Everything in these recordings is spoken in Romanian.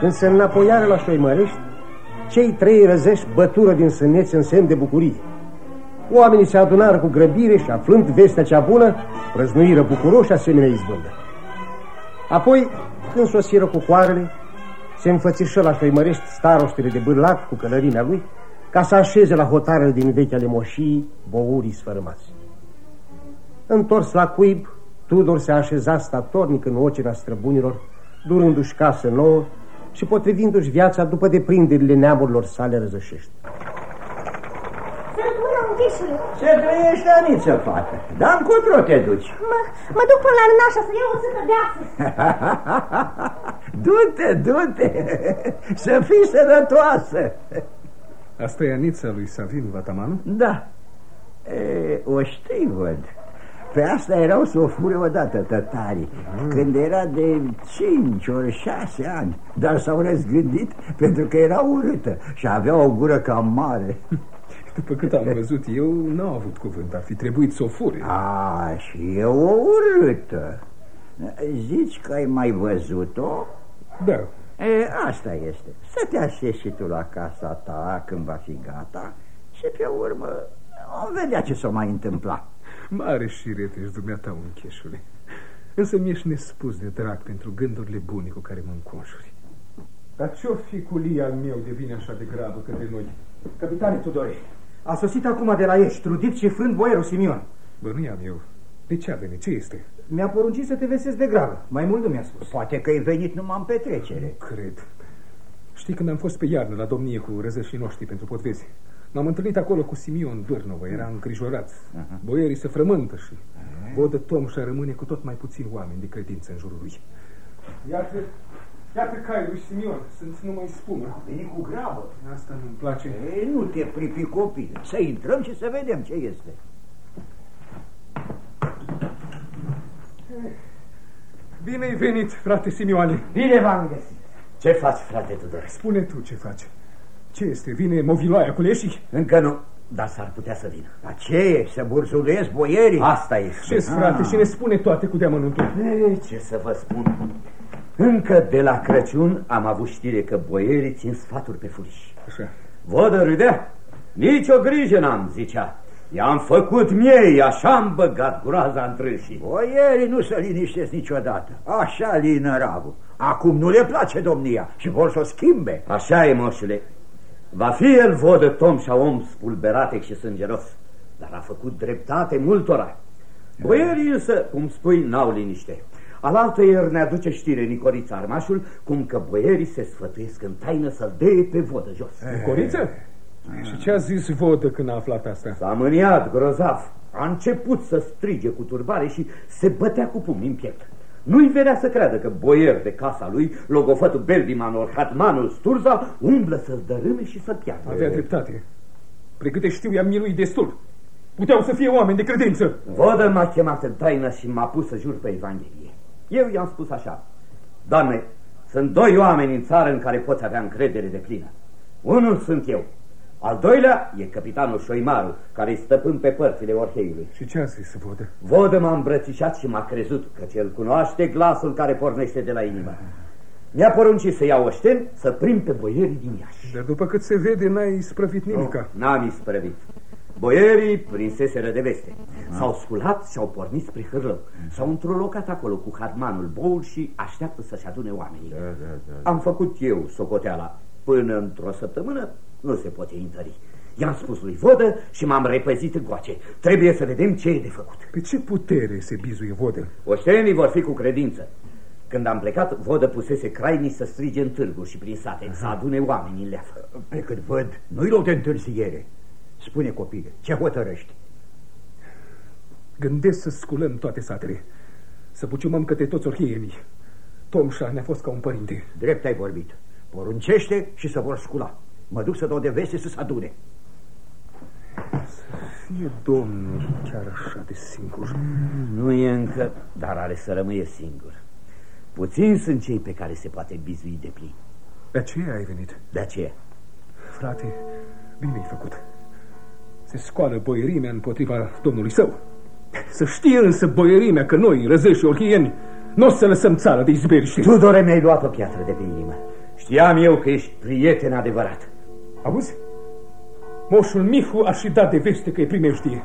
Când se înapoiară la Șoimărești, cei 3 răzeși bătură din sâneți în semn de bucurie. Oamenii se adunară cu grăbire și, aflând vestea cea bună, prăznuiră bucuroși asemenea izbândă. Apoi, când sosiră cu coarele, se înfățișă la Șoimărești staroștele de Bârlac cu călărimea lui, ca să așeze la hotarele din vechele moșii bourii sfărâmați. Întors la cuib, Tudor se așeza statornic în ocina străbunilor, durându-și casă nouă și potrivindu-și viața după deprinderile neamurilor sale răzășești. Ce trăiești, Aniță, fată? Dar încotro te duci? Mă duc până la Nașa să iau o sâtă de asă. Du-te, să fii sănătoasă. Asta e Anița lui Savin Vatamanu? Da. O știi, văd. Pe asta erau să o fure odată tătarii, când era de 5 ori 6 ani. Dar s-au răzgândit pentru că era urâtă și avea o gură cam mare. După cât am văzut eu, n-au avut cuvânt. Ar fi trebuit să o fure. Și e o urâtă. Zici că ai mai văzut-o? Da. Asta este. Să te așezi și tu la casa ta când va fi gata și pe urmă vom vedea ce s-o mai întâmpla. Mare șiret ești dumneata, uncheșule. Însă mi-ești nespus de drag pentru gândurile bune cu care mă înconjuri. Dar ce-o fi cu Lia al meu de vine așa de grabă către noi? Capitane Tudore, a sosit acum de la Ești, trudit și frânt boierul Simion. Bănuiam eu. De ce a venit? Ce este? Mi-a poruncit să te vesezi de grabă. Mai mult nu mi-a spus. Poate că ai venit numai în petrecere. Nu cred. Știi, când am fost pe iarnă la domnie cu răzășii noștri pentru potvezi, m-am întâlnit acolo cu Simion Vârnovă. Era îngrijorat. Boierii se frământă și Vodă Tomșa rămâne cu tot mai puțini oameni de credință în jurul lui. Iată caiul lui Simion. Sunt numai spumă. A venit cu grabă. Asta nu-mi place. Nu te pripi, copil. Să intrăm și să vedem ce este. Bine ai venit, frate Simioane. Bine v-am găsit. Ce faci, frate Tudor? Spune tu ce faci. Ce este? Vine moviloaia cu leșii? Încă nu, dar s-ar putea să vină. Dar ce e? Să burzuluiesc boierii? Asta e. Ce-s, frate? Și ne spune toate cu deamănuntul. Ce să vă spun? Încă de la Crăciun am avut știre că boierii țin sfaturi pe furiș. Așa. Vodă râdea. Nici o grijă n-am, zicea. I-am făcut miei, așa-am băgat groaza în trâșii. Boierii nu se liniștesc niciodată. Așa lină ravul. Acum nu le place domnia și vor să o schimbe. Așa e, moșule. Va fi el Vodă Tomșa om spulberatec și sângeros, dar a făcut dreptate multora. Boierii însă, cum spui, n-au liniște. Alaltă ieri ne aduce știre Nicorița Armașul, cum că boierii se sfătuiesc în taină să-l dee pe Vodă jos. Nicoriță? Și ce a zis Vodă când a aflat asta? S-a mâniat grozav. A început să strige cu turbare și se bătea cu pumni în piept. Nu-i venea să creadă că boier de casa lui, logofătul Beldimanor, Hatmanul Sturza, umblă să-l dărâme și să-l piardă. Avea dreptate. Pregâte știu, i-am miluit destul. Puteau să fie oameni de credință. Vodă m-a chemat în taină și m-a pus să jur pe Evanghelie. Eu i-am spus așa: Doamne, sunt 2 oameni în țară în care poți avea încredere de plină. Unul sunt eu. Al doilea e capitanul Șoimaru, care-i stăpân pe părțile Orheiului. Și ce a zis Vodă? Vodă m-a îmbrățișat și m-a crezut, căci el cunoaște glasul care pornește de la inimă. Mi-a poruncit să iau oșteni, să prind pe boierii din Iași. Dar după cât se vede, n-ai isprăvit nimica. N-am isprăvit. Boierii prinseseră de veste. S-au sculat și au pornit spre Hârlău. S-au întrulocat acolo cu Hatmanul Boul și așteaptă să-și adune oamenii. Am făcut eu socoteala. Până într-o săptămână nu se poate întări. I-am spus lui Vodă și m-am repezit încoace. Trebuie să vedem ce e de făcut. Pe ce putere se bizuie Vodă? Oștenii vor fi cu credință. Când am plecat, Vodă pusese crainici să strige în târguri și prin sate, să adune oamenii în leafă. Pe cât văd, nu-i loc de întârziere. Spune, copile, ce hotărăști? Gândesc să sculăm toate satele, să buciumăm către toți orhienii. Tomșa ne-a fost ca un părinte. Drept ai vorbit. Poruncește și să vor scula. Mă duc să dau de veste să se adune. Să fie Domnul chiar așa de singur. Nu e încă, dar are să rămâie singur. Puțini sunt cei pe care se poate bizui de plin. De aceea ai venit? De aceea. Frate, bine ai făcut. Se scoală boierimea împotriva domnului său. Să știe însă boierimea că noi, răzeși orhieni, nu o să lăsăm țara de izberiște. Tudore, mi-ai luat o piatră de pe inimă. Știam eu că ești prieten adevărat. Auzi? Moșul Mihu a și dat de veste că e primejdie.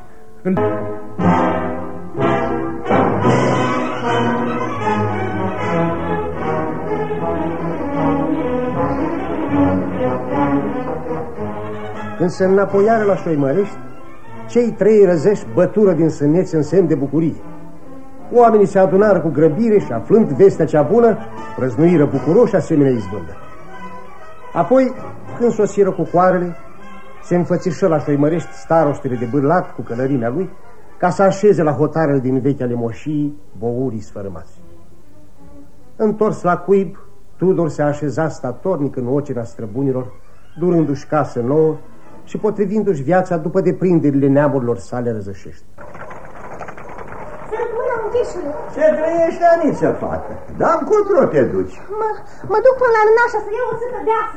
Când se înapoiară la Șoimărești, cei 3 răzeși bătură din sâneți în semn de bucurie. Oamenii se adunară cu grăbire și, aflând vestea cea bună, prăznuiră bucuroși asemenea izbândă. Apoi, când sosiră cu coarele, se înfățișă la Șoimărești staroștele de bârlat cu călărimea lui, ca să așeze la hotarele din vechea moșii bourii sfărâmați. Întors la cuib, Tudor se așeza statornic în ocina străbunilor, durându-și casă nouă și potrivindu-și viața după deprinderile neamurilor sale răzășești. Ce trăiești, Aniță, fată? Dar încotro te duci? Mă duc până la Nașa să iau o țâtă de asă.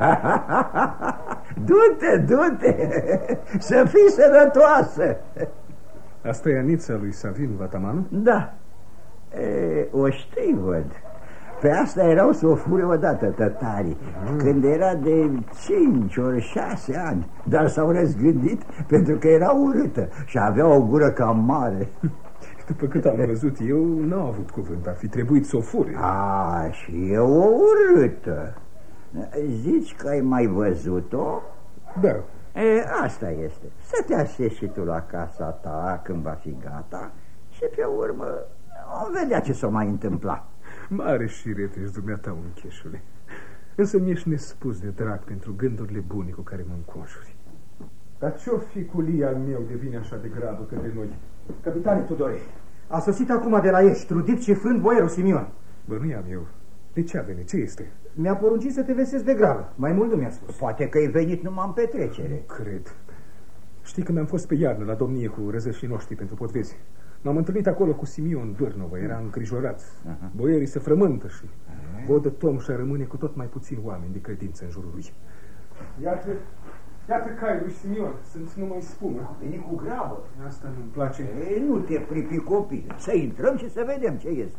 Du-te, să fii sănătoasă. Asta e Anița lui Savin Vatamanu? Da. O știi, văd. Pe asta erau să o fure odată tătarii, când era de 5 ori 6 ani. Dar s-au răzgândit pentru că era urâtă și avea o gură cam mare. După cât am văzut eu, n-au avut cuvânt. Ar fi trebuit să o fure. Și e o urâtă. Zici că ai mai văzut-o? Da. Asta este. Să te așezi și tu la casa ta când va fi gata și pe urmă o vedea ce s-o mai întâmpla. Mare șirete ești dumneata, uncheșule. Însă mi-ești nespus de drag pentru gândurile bune cu care mă înconjuri. Dar ce-o fi cu Lia al meu devine așa de grabă către noi? Capitane Tudore, a sosit acum de la Ești, trudit și frânt boierul Simion. Bănuiam eu. De ce a venit? Ce este? Mi-a poruncit să te vesezi de grabă. Mai mult nu mi-a spus. Poate că ai venit numai în petrecere. Nu cred. Știi, când am fost pe iarnă la domnie cu răzășii noștri pentru potvezi, m-am întâlnit acolo cu Simion Dârnovă. Era îngrijorat. Boierii se frământă și Vodă Tomșa rămâne cu tot mai puțini oameni de credință în jurul lui. Iată cai lui Simion, sunt numai spumă. Veni cu grabă. Asta nu-mi place. Nu te pripi, copil. Să intrăm și să vedem ce este.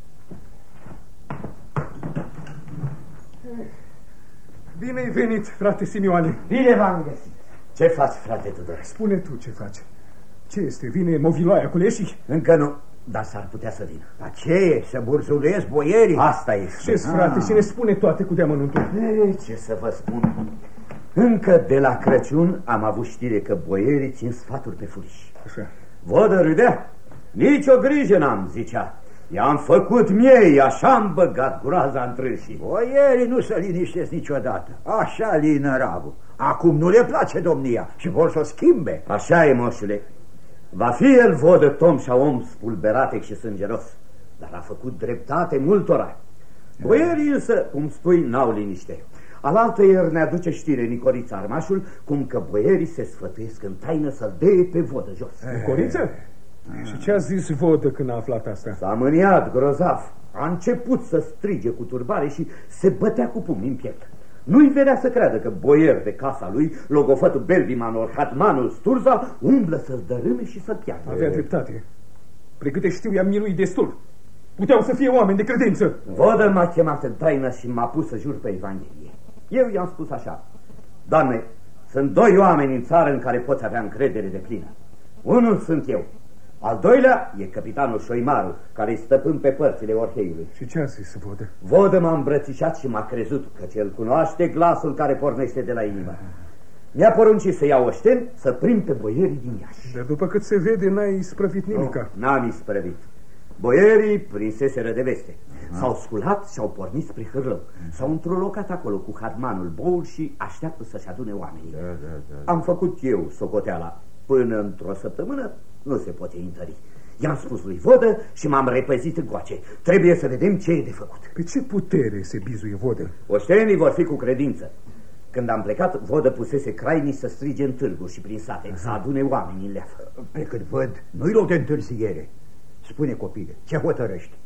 Bine ai venit, frate Simioane. Bine v-am găsit. Ce faci, frate Tudor? Spune tu ce faci. Ce este? Vine moviloaia cu leșii? Încă nu, dar s-ar putea să vină. Dar ce e? Să burzulesc boierii? Asta este. Ce-s, frate? Și ne spune toate cu deamănuntul. Ce să vă spun? Încă de la Crăciun am avut știre că boierii țin sfaturi pe furiș. Așa. Vodă râdea. Nici o grijă n-am, zicea. I-am făcut miei, așa-am băgat groaza în trânsii. Boierii nu se liniștesc niciodată. Așa lină ravul. Acum nu le place domnia și vor să o schimbe. Așa e, moșule. Va fi el Vodă Tomșa om spulberatec și sângeros, dar a făcut dreptate multora. Boierii însă, cum spui, n-au liniște. Alaltă ieri ne aduce știre Nicorița Armașul, cum că boierii se sfătuiesc în taină să-l dee pe Vodă jos. Nicoriță? Și ce a zis Vodă când a aflat asta? S-a mâniat grozav. A început să strige cu turbare și se bătea cu pumni în piept. Nu-i venea să creadă că boier de casa lui, logofătul Belbimanul, Hatmanul Sturza, umblă să-l dărâme și să-l piardă. Avea dreptate. Pre câte știu, i-am miluit destul. Puteau să fie oameni de credință. Vodă m-a chemat în taină și m-a pus să jur pe Evanghelie. Eu i-am spus așa: Doamne, sunt 2 oameni în țară în care poți avea încredere de plină. Unul sunt eu. Al doilea e capitanul Șoimaru, care-i stăpân pe părțile Orheiului. Și ce a zis Vodă? Vodă m-a îmbrățișat și m-a crezut, căci el cunoaște glasul care pornește de la inimă. Mi-a poruncit să iau oșteni, să prind pe boierii din Iași. Dar după cât se vede, n-ai isprăvit nimica. N-am isprăvit. Boierii prinseseră de veste. S-au sculat și au pornit spre Hârlău. S-au întrulocat acolo cu Hatmanul Boul și așteaptă să-și adune oamenii. Am făcut eu socoteala. Până într-o săptămână nu se poate întări. I-am spus lui Vodă și m-am repezit încoace. Trebuie să vedem ce e de făcut. Pe ce putere se bizuie Vodă? Oștenii vor fi cu credință. Când am plecat, Vodă pusese crainii să strige în târguri și prin sate, să adune oamenii în leafă. Pe cât văd, nu-i loc de întârziere. Spune, copile, ce hotărăști?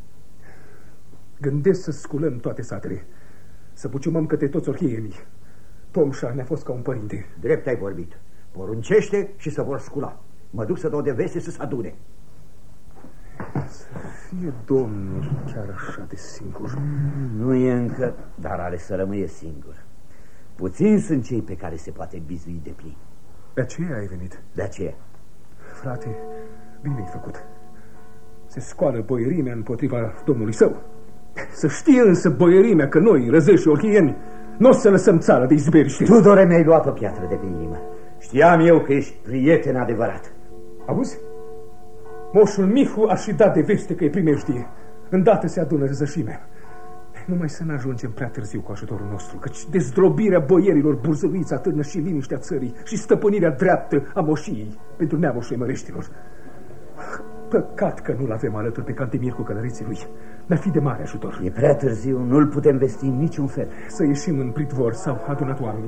Gândesc să sculăm toate satele, să puciumăm către toți orhienii. Tomșa ne-a fost ca un părinte. Drept ai vorbit. Poruncește și să vor scula. Mă duc să dau de veste să se adune. Să fie domnul chiar așa de singur. Nu e încă, dar are să rămâie singur. Puțini sunt cei pe care se poate bizui de plin. De aceea ai venit? De aceea. Frate, bine ai făcut. Se scoală boierimea împotriva domnului său. Să știe însă boierimea că noi, răzăși și ochieni, nu o să lăsăm țara de izberiște. Tudore, mi-ai luat o piatră de pe inimă. Știam eu că ești prieten adevărat. Auzi? Moșul Mihu a și dat de veste că e primejdie. Îndată se adună răzășimea. Numai să n-ajungem prea târziu cu ajutorul nostru, căci dezdrobirea boierilor burzăluiți atârnă și liniștea țării și stăpânirea dreaptă a moșiei pentru neamul șemăreștilor. Păcat că nu-l avem alături pe Cantemir cu călăreții lui. Ne-ar fi de mare ajutor. E prea târziu, nu-l putem vesti în niciun fel. Să ieșim în pridvor, s-au adunat oamenii.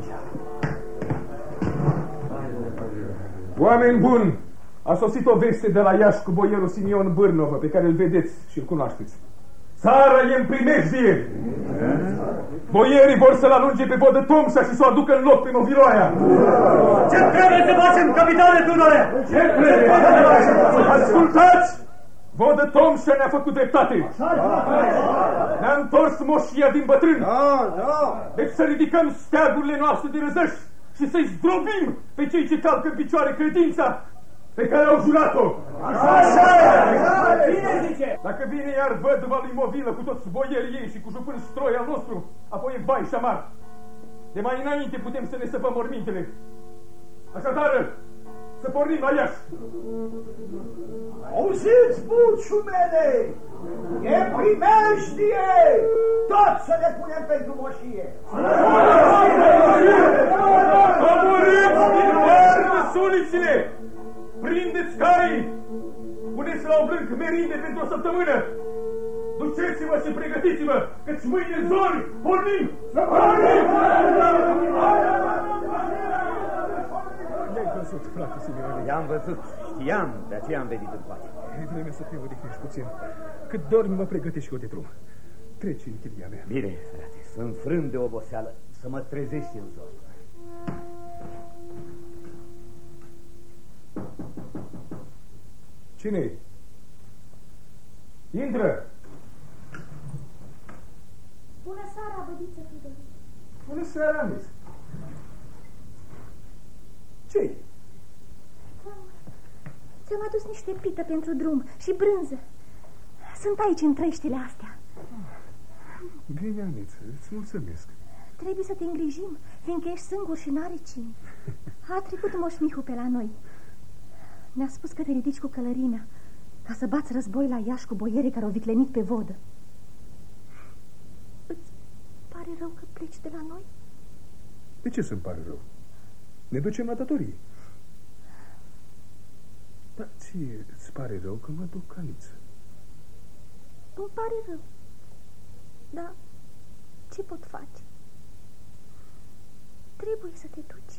Oameni buni, a sosit o veste de la Iași cu boierul Simion Bârnovă, pe care îl vedeți și îl cunoașteți. Țara e în primejdie. Boierii vor să-l alunge pe Vodă Tomșa și să o aducă în loc pe Noviloaia. Ce trebuie să facem, capitane Tudore? Ce trebuie? Ascultați! Vodă Tomșa ne-a făcut dreptate. Ne-a întors moșia din bătrân. Deci să ridicăm steagurile noastre de răzăși și să-i zdrobim pe cei ce calcă în picioare credința pe care au jurat-o. Dacă vine iar văduva lui Movilă cu toți boierii ei și cu jupân stroi al nostru, apoi e vai și amar. De mai înainte putem să ne săpăm mormintele. Așadar, să pornim la Iași. Auziți, buciumele! E primejdie! Tot să ne punem pentru moșie! Coborâți din oară sulițile! Prindeți caii! Puneți la oblânc merinde pentru o săptămână! Duceți-vă și pregătiți-vă, căci mâine zori pornim! Să pornim! I-ai văzut, frate Simeone? I-am văzut, știam, de aceea am venit în pace. E vremea să te odihnești puțin. Cât dormi, mă pregătești eu de drum. Treci în chilia mea. Bine, frate, sunt frânt de oboseală, să mă trezești în zor. Cine-i? Intră! Bună seara, bădiță Tudor. Bună seara, Anis. Ce-i? Ți-am adus niște pită pentru drum și brânză. Sunt aici în treștile astea. Bine, Aniță, îți mulțumesc. Trebuie să te îngrijim, fiindcă ești singur și n-are cine. A trecut Moș Mihu pe la noi. Ne-a spus că te ridici cu călărimea ca să bați război la Iași cu boierii care au viclenit pe Vodă. Îți pare rău că pleci de la noi? De ce să-mi pare rău? Ne ducem la datorii. Dar ție îți pare rău că mă duc, Aniță? Îmi pare rău. Dar ce pot face? Trebuie să te duci.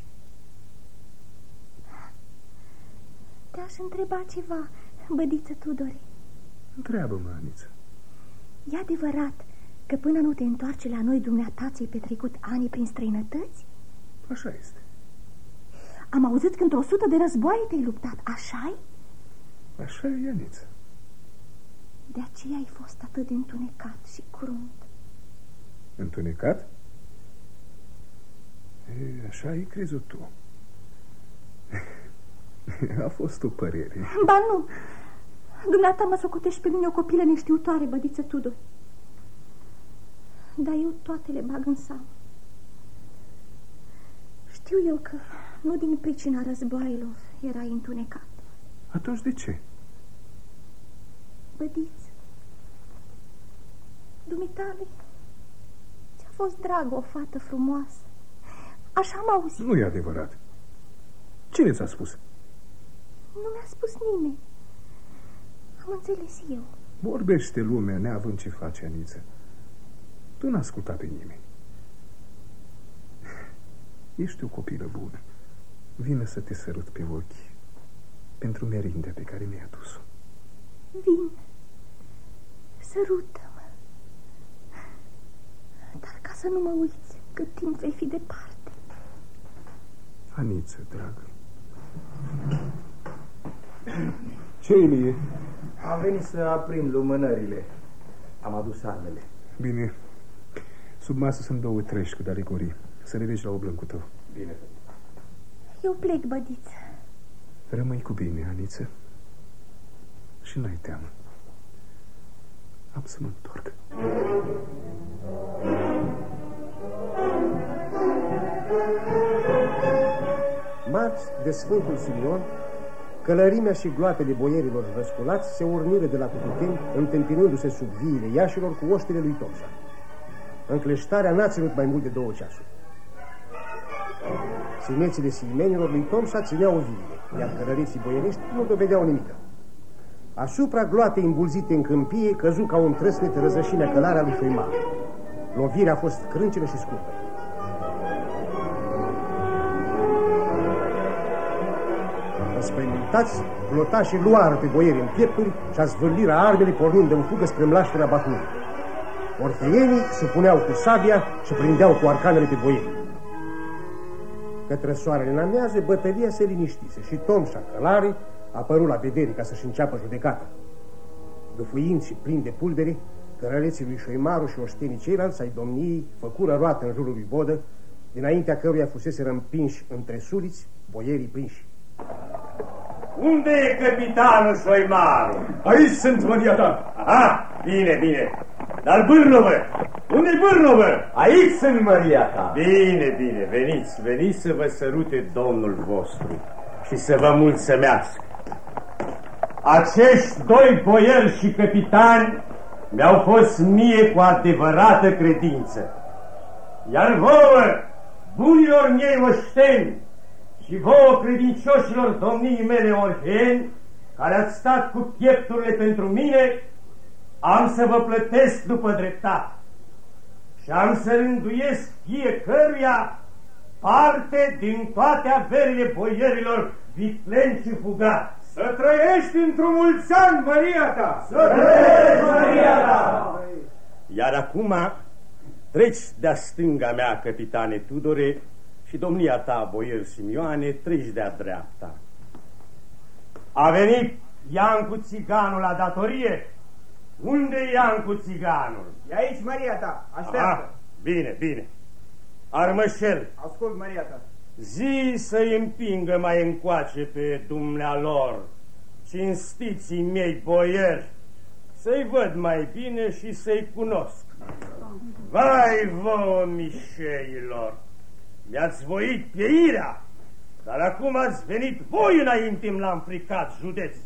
Te-aș întreba ceva, bădiță Tudore. Întreabă-mă, Aniță. E adevărat că până nu te întoarce la noi, dumneata ți-ai petrecut ani prin străinătăți? Așa este. Am auzit că într-o 100 de războaie te-ai luptat, așa-i? Așa e, Aniță. De aceea ai fost atât de întunecat și crunt. Întunecat? Așa ai crezut tu. A fost o părere. Ba nu. Dumneata mă socotești pe mine o copilă neștiutoare, bădiță Tudor. Dar eu toate le bag în seamă. Știu eu că nu din pricina războaielor erai întunecat. Atunci de ce? Bădiță, dumitale, ți-a fost dragă o fată frumoasă. Așa am auzit. Nu e adevărat. Cine ți-a spus? Nu mi-a spus nimeni. Am înțeles eu. Vorbește lumea neavând ce face, Aniță. Tu n-ai ascultat pe nimeni. Ești o copilă bună. Vine să te sărut pe ochi pentru merindea pe care mi-ai adus-o. Vin. Sărută-mă. Dar ca să nu mă uiți cât timp vei fi departe. Aniță, dragă. Ce-i mie? Am venit să aprind lumânările. Am adus armele. Bine. Sub masă sunt 2 trești cu dalegorii. Să le legi la oblâncul tău. Bine. Eu plec, bădiță. Rămâi cu bine, Aniță. Și n-ai teamă. Am să mă întorc. Marți de Sfântul Simion, călărimea și gloatele boierilor răsculați se urniră de la Cututeni, întâmpinându-se sub viile iașilor cu oștile lui Tomșa. Încleștarea n-a ținut mai mult de 2 ceasuri. Sinețile simenilor lui Tomșa țineau viile, iar călăriții boierești nu dovedeau nimic. Asupra gloatei îmbulzite în câmpie căzu ca un trăsnet răzășimea călarea lui Șoimar. Lovirea a fost crâncenă și scurtă. Înspăimântați, glotașii luară pe boieri în piepturi și-a zvârliră armele pornind în fugă spre mlașterea Bahului. Orfeienii se puneau cu sabia și prindeau cu arcanele pe boieri. Către soarele în amiază, bătălia se liniștise și Tomșa, călare, a apărut la vedere ca să-și înceapă judecata. Dufuind și plin de pulbere, cărăreții lui Șoimaru și oștenii ceilalți ai domniei făcură roată în jurul lui Bodă, dinaintea căruia fuseseră împinși între suliți boierii prinși. Unde e capitanul Șoimaru? Aici sunt, măria ta. Aha, bine, bine. Dar Bârnovă, unde-i Bârnovă? Aici sunt, măria ta. Bine, bine, veniți să vă sărute Domnul vostru și să vă mulțumească. Acești 2 boieri și capitani mi-au fost mie cu adevărată credință. Iar vouă, bunilor miei oșteni, și vouă, credincioșilor domnii mele orfeni, care ați stat cu piepturile pentru mine, am să vă plătesc după dreptate și am să rânduiesc fiecăruia parte din toate averile boierilor vicleni și fugați. Să trăiești într-un mulți ani, măria ta! Să trăiești, măria ta! Iar acum treci de-a stânga mea, capitane Tudore, și domnia ta, boier Simioane, treci de-a dreapta. A venit Iancu Țiganul la datorie? Unde e Iancu Țiganul? E aici, măria ta, așteaptă. Bine, bine. Armășel, Ascult, măria ta. zi să-i împingă mai încoace pe dumnealor, cinstiții mei boieri, să-i văd mai bine și să-i cunosc. Vai vouă, mișeilor, mi-ați voit pieirea, dar acum ați venit voi înainte-mi l-am fricat județ.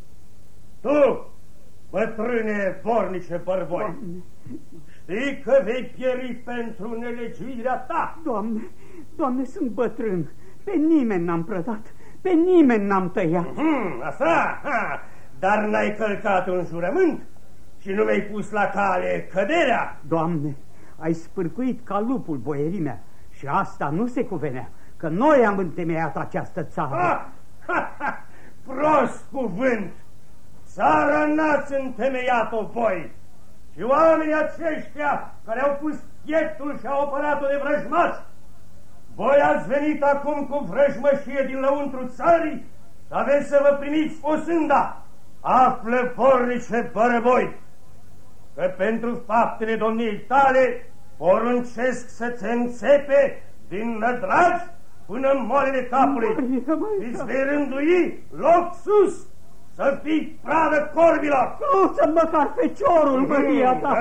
Tu, bătrâne vornice bărboi, știi că vei pieri pentru nelegiuirea ta. Doamne, sunt bătrân, pe nimeni n-am prădat, pe nimeni n-am tăiat. Asta? Dar n-ai călcat un jurământ și nu mi-ai pus la cale căderea. Doamne, ai spârcuit ca lupul boierimea și asta nu se cuvenea, că noi am întemeiat această țară. Prost cuvânt! Țara n-ați întemeiat-o voi și oamenii aceștia care au pus pieptul și au apărat-o de vrăjmași. Voi ați venit acum cu vrăjmășie din lăuntru țării și aveți să vă primiți o sânda. Află, vornice bărăboi, că pentru faptele domniei tale poruncesc să te înțepe din nădragi până în moarele capului. Îți vei rândui loc sus, să fii pradă corbilor. Nu să măcar feciorul, măria ta.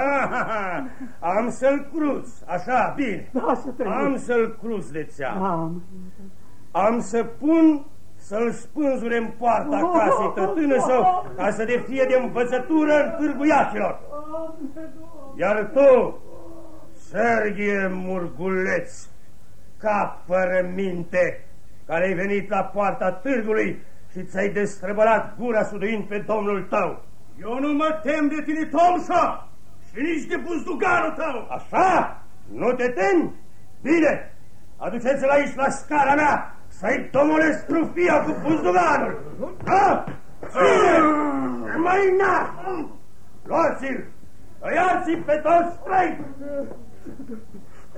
Am să-l cruz, așa, bine. Da, să trăiești. Am să-l cruz de țeamă. Am să pun să-l spânzure în poarta casei tătână sau ca să de fie de învățătură în târgul iașilor. Iar tu, Serghie Murguleț, cap fără minte, care ai venit la poarta târgului și ți-ai destrăbălat gura suduind pe domnul tău. Eu nu mă tem de tine, Tomșa, și nici de buzduganul tău. Așa? Nu te temi? Bine, aduceți-l aici la scara mea să-i domolesc trufia cu buzduganul. Da? Ține! Mai n-a! Luați-l! Tăiați-l pe toți trei!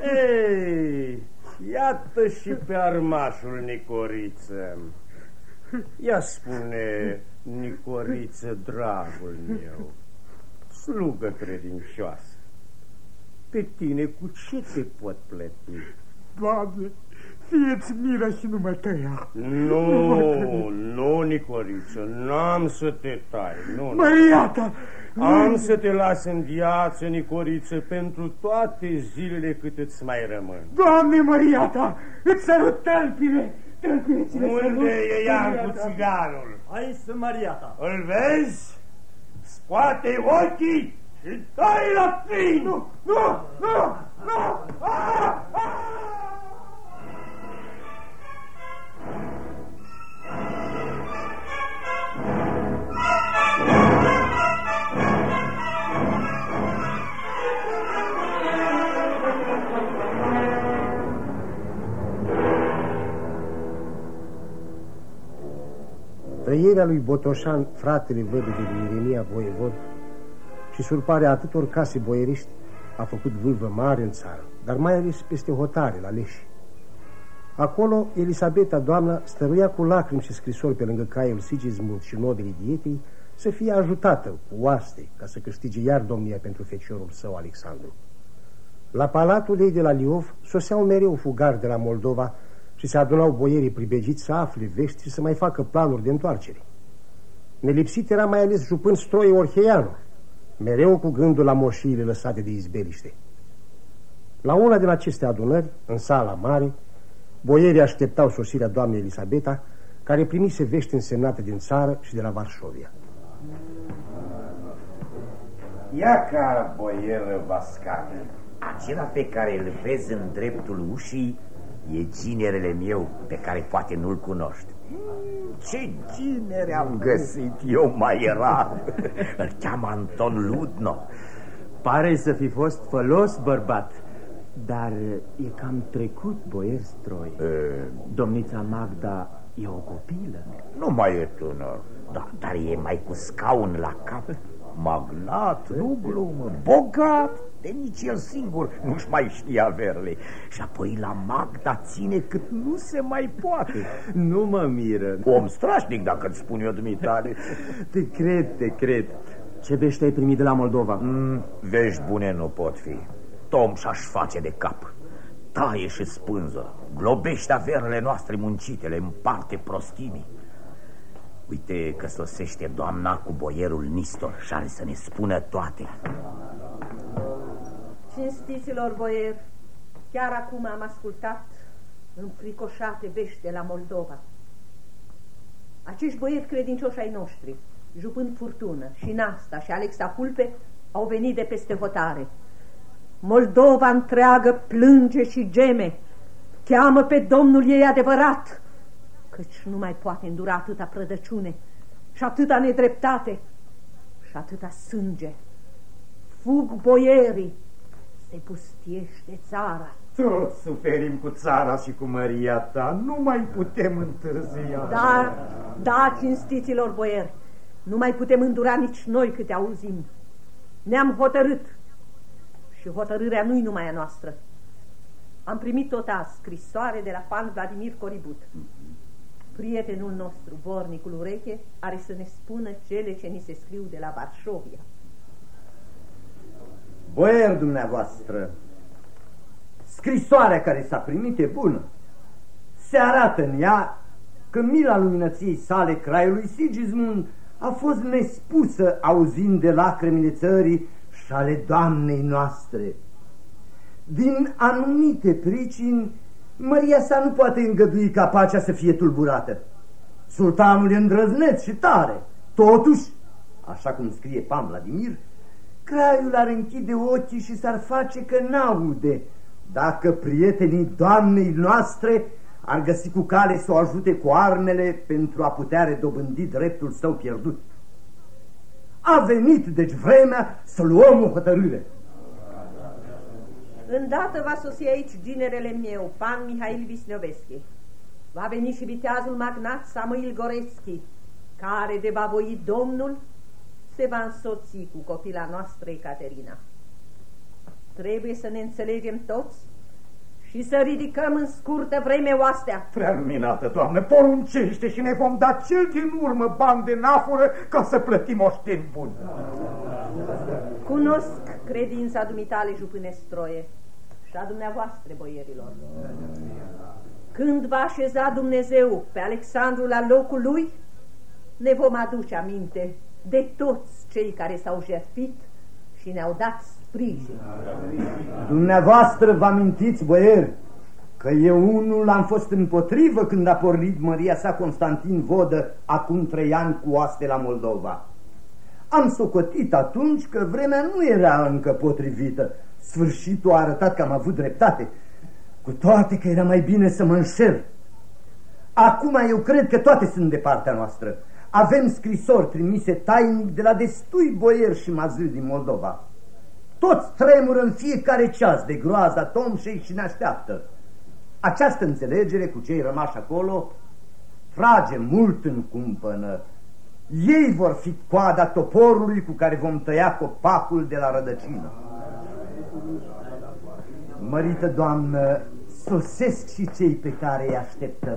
Ei, iată și pe armașul Nicoriță. Ia spune, Nicoriță, dragul meu, slugă credincioasă, pe tine cu ce te pot plăti? Doamne, fie-ți milă și nu mă tăia. Nu, Nicoriță, n-am să te tai. Maria ta! Am să te las în viață, Nicoriță, pentru toate zilele cât îți mai rămân. Doamne, Maria ta, îți sărut tălpile! Unde e Iancu țiganul? Aici sunt, Maria ta. Îl vezi? Scoate ochii și dai la plin! Nu! Trăirea lui Botoșan, fratele văduvei lui Iremia voievod, și surparea atâtor case boieriști a făcut vâlvă mare în țară, dar mai ales peste hotare, la Leși. Acolo, Elisabeta, doamna, stăruia cu lacrimi și scrisori pe lângă caiul Sigismund și nobilii dietei să fie ajutată cu oaste ca să câștige iar domnia pentru feciorul său, Alexandru. La palatul ei de la Liov soseau mereu fugari de la Moldova și se adunau boierii pribegiți să afle vești și să mai facă planuri de întoarcere. Nelipsit era mai ales jupân Stroie Orheianu, mereu cu gândul la moșiile lăsate de izbeliște. La una din aceste adunări, în sala mare, boierii așteptau sosirea doamnei Elisabeta, care primise vești însemnate din țară și de la Varșovia. Ia ca boieră Vascane, acela pe care îl vezi în dreptul ușii e ginerele meu, pe care poate nu-l cunoști. Ce ginere am găsit eu, mai era. Îl cheamă Anton Ludno. Pare să fi fost fălos bărbat, dar e cam trecut, boier Stroi. Domnița Magda e o copilă. Nu mai e tânăr, dar e mai cu scaun la cap. Magnat, nu glumă, bogat, de nici el singur nu-și mai știe averile. Și apoi la Magda ține cât nu se mai poate. Nu mă miră. Om strașnic, dacă îți spun eu, dumitale. Te cred. Ce vești ai primit de la Moldova? Vești bune nu pot fi. Tom și-aș face de cap. Taie și spânză, globește averile noastre muncite, le împarte prostimii. Uite că sosește doamna cu boierul Nistor și are să ne spună toate. Cinstiților boieri, chiar acum am ascultat înfricoșate vești de la Moldova. Acești boieri credincioși ai noștri, Jupân Furtună și Nasta și Alexa Culpe, au venit de peste hotare. Moldova întreagă plânge și geme, cheamă pe Domnul ei adevărat, căci nu mai poate îndura atâta prădăciune și atâta nedreptate și atâta sânge. Fug boierii, se pustiește țara. Toți suferim cu țara și cu măria ta, nu mai putem întârzia. Da, cinstiților boieri, nu mai putem îndura nici noi câte auzim. Ne-am hotărât și hotărârea nu-i numai a noastră. Am primit tot azi scrisoare de la pan Vladimir Coribut. Prietenul nostru, vornicul Ureche, are să ne spună cele ce ni se scriu de la Varșovia. Boier dumneavoastră, scrisoarea care s-a primit e bună. Se arată în ea că mila luminăției sale craiului Sigismund a fost nespusă auzind de lacrimile țării și ale doamnei noastre. Din anumite pricini, măria sa nu poate îngădui ca pacea să fie tulburată. Sultanul e îndrăzneț și tare. Totuși, așa cum scrie pan Vladimir, craiul ar închide ochii și s-ar face că n-aude dacă prietenii doamnei noastre ar găsi cu cale să o ajute cu armele pentru a putea redobândi dreptul său pierdut. A venit deci vremea să luăm o hotărâre. Îndată va sosi aici ginerele meu, pan Mihail Visneoveschi. Va veni și viteazul magnat Samuil Goreschi, care, de va voi Domnul, se va însoți cu copila noastră Ecaterina. Trebuie să ne înțelegem toți și să ridicăm în scurtă vreme oastea. Prea luminată, Doamnă, poruncește și ne vom da cel din urmă bani de nafură ca să plătim oșteni buni. Cunosc credința dumitale, jupâne Stroie, și a dumneavoastră, boierilor. Când va așeza Dumnezeu pe Alexandru la locul lui, ne vom aduce aminte de toți cei care s-au jertfit și ne-au dat sprijin. Dumneavoastră vă amintiți, boieri, că eu unul am fost împotrivă când a pornit măria sa Constantin Vodă acum 3 ani cu oaste la Moldova. Am socotit atunci că vremea nu era încă potrivită. Sfârșitul a arătat că am avut dreptate, cu toate că era mai bine să mă înșel. Acum eu cred că toate sunt de partea noastră. Avem scrisori trimise tainic de la destui boieri și mazâi din Moldova. Toți tremură în fiecare ceas de groaza Tomșei și ne așteaptă. Această înțelegere cu cei rămași acolo trage mult în cumpănă. Ei vor fi coada toporului cu care vom tăia copacul de la rădăcină. Mărită Doamnă, sosesc și cei pe care îi așteptăm.